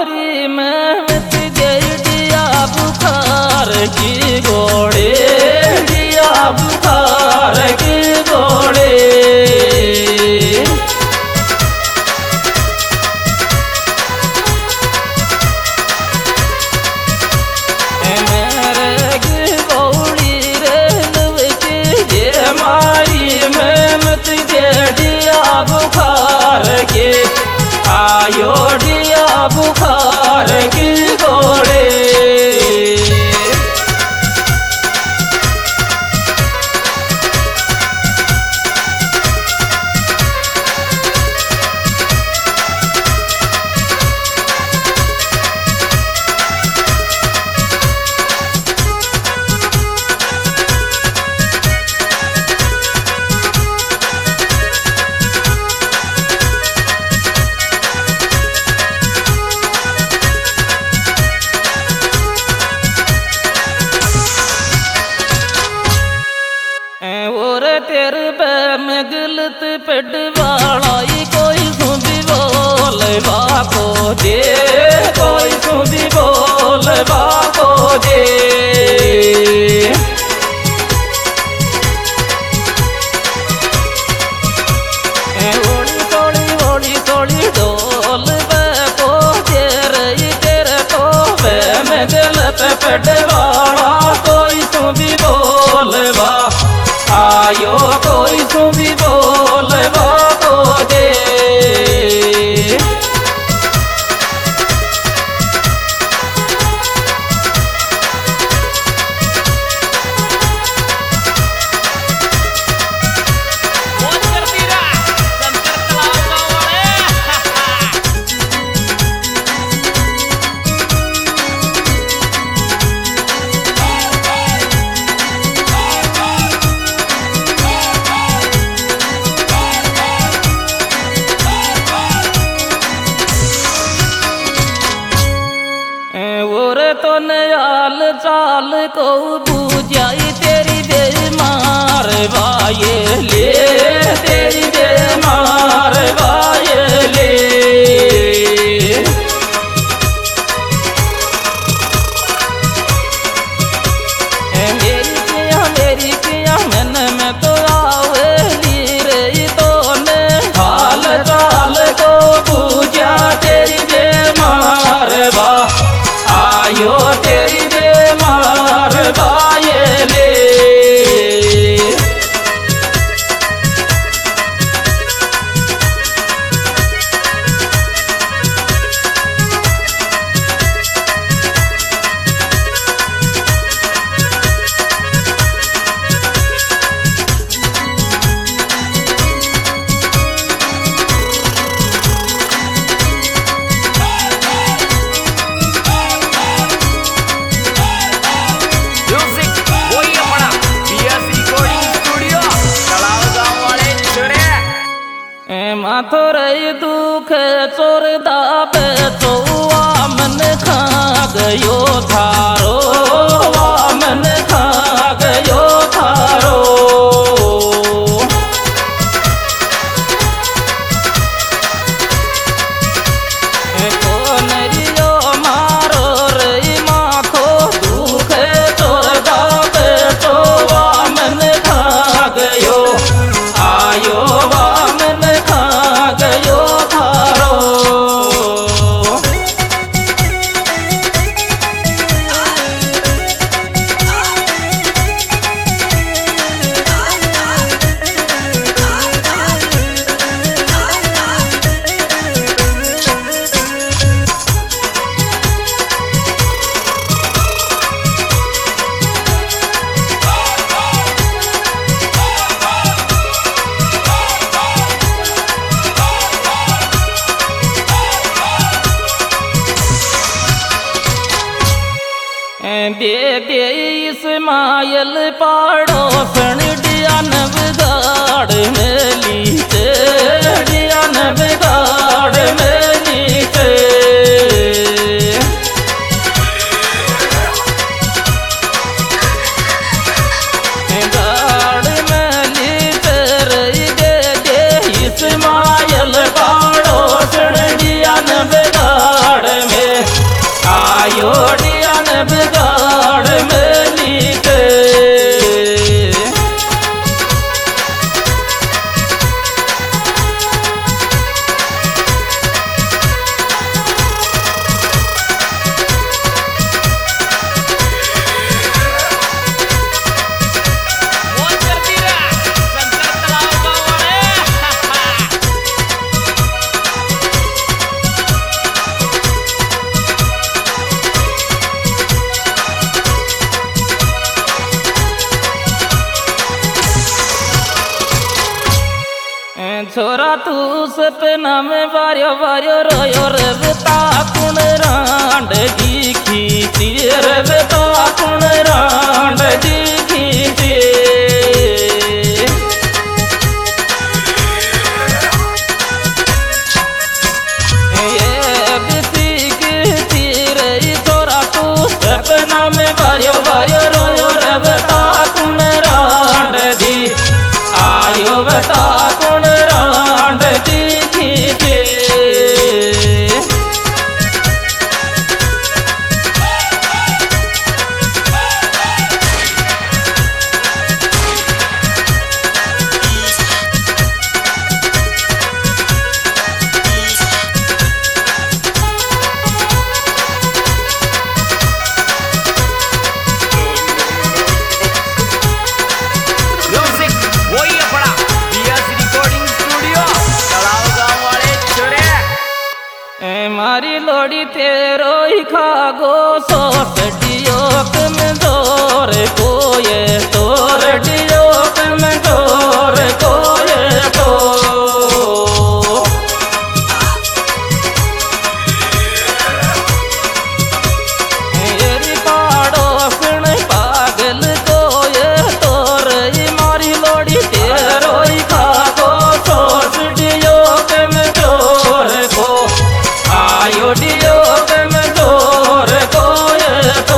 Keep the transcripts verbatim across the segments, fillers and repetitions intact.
मारी में मत दिया बुखार की गोड़े दिया बुखार की गोड़े बुखार के आयो दिया बुखार की गोड़े तेरे पैर में गलत पटवाला कोई सुबी बोल बाको दे कोई सुबी बोल बाको दे ओड़ी थोड़ी ओड़ी थोड़ी डोल बाको दे रही तेरे को में गलत पटवाला कोई सुबी बोल बा आयो कोई सुबी बोल बाको दे तो नयाल चाल को बूझाई तेरी बेमार वाये ले तेरी बेमार वाये ले मेरी किया मेरी किया मन में तो आवेली रही तो ने हाल चाल को बूझा तेरी बेमार वा आयो तेरी बेमार बाये ले थोड़े दुख चोर दाबे तो वामन खा गयो थारो वामन खा गयो थारो कोनरियो मारो रही माखो दुख चोर दाबे तो वामन खा गयो आयो वामन खा गयो थारो दे दे इस्माइल पाड़ोसन डियान बिगाड़ मेली से डियान बिगाड़ मेली से गाड़ मेली से रही दे दे इस्माइल पाड़ोसन डियान बिगाड़ में छोरा तू सपना में वार्यो वार्यो रोयो रे बता कुण रांड जी खींची रे बता कुण रांड जी खींची ये बिसिक तीर छोरा तू सपना में वार्यो वार्यो रोयो रे बता कुण रांड जी आयो बता कुण रांड जी खींचे मारी लोड़ी तेरो ही खागो सोट डियोक में जोर कोये तोर डियोक में जोर कोये तो मेरी पाड़ोसन पागल कोये तोर ही मारी लोड़ी तेरो ही खागो सोट डियोक में जोर को आयो डियोग में जोर कोये तो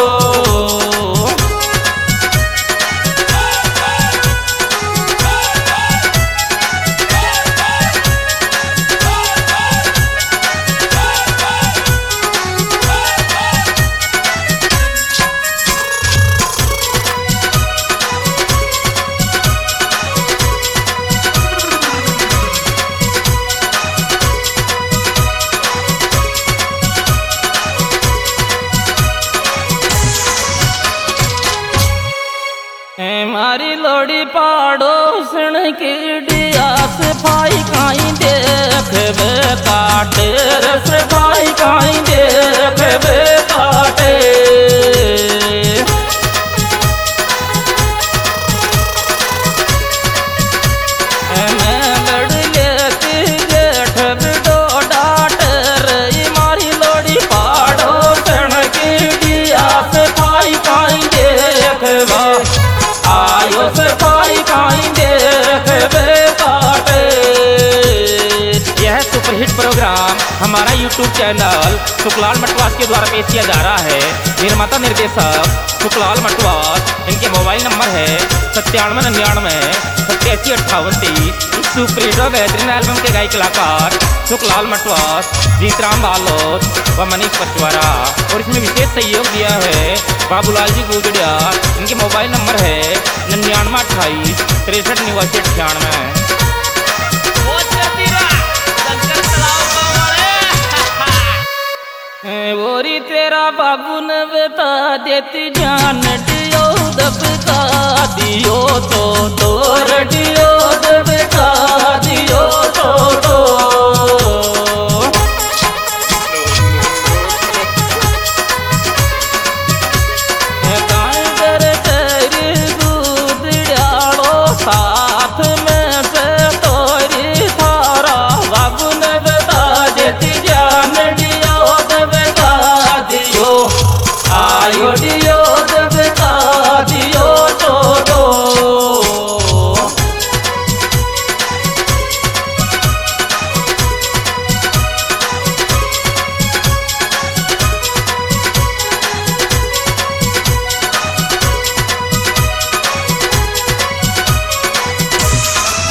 मारी लोड़ी पाड़ोसन की डिया सफाई काई देख बे काटे सफाई काई देख बे काटे मैं लड़ लेती जेठ बिडो डाटर मारी लोड़ी पाड़ोसन की डिया सफाई काई देख बा आयो सफाई काई देख बे काटे। यह सुपरहिट प्रोग्राम हमारा यूट्यूब चैनल सुखलाल मटवास के द्वारा पेश किया जा रहा है। निर्माता निर्देशक सुखलाल मटवास, इनके मोबाइल नंबर है सत्तानवे निन्यानवे सत्तासी अट्ठावन तेईस। इस सुपरहिट और बेहतरीन एल्बम के गायक कलाकार सुखलाल मटवास, जीतराम बालोद व मनीष पचवारा, और इसमें विशेष सहयोग दिया है बाबूलाल जी गुजरिया। इनके मोबाइल नंबर है निन्यानवे अट्ठाईस तिरसठ निवासी अट्ठानवे। बोरी तेरा बाबू ने बता देती जान डियो दबका दियो तो तोर डियो दबका दियो तो तो साथ में से तोरी थारा बाबू ने बता देती जान डियो दबका दियो आयो डियो दबका दियो तो दो।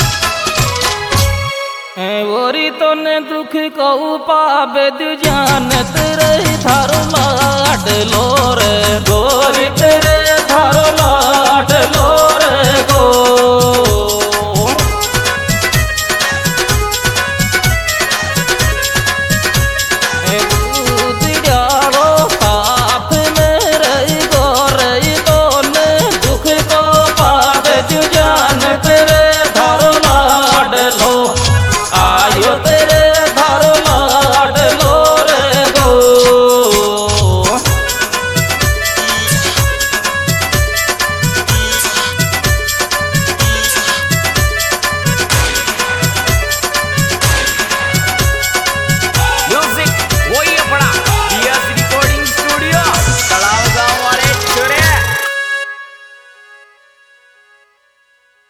ओरी तो ने दुख को पावे दु जान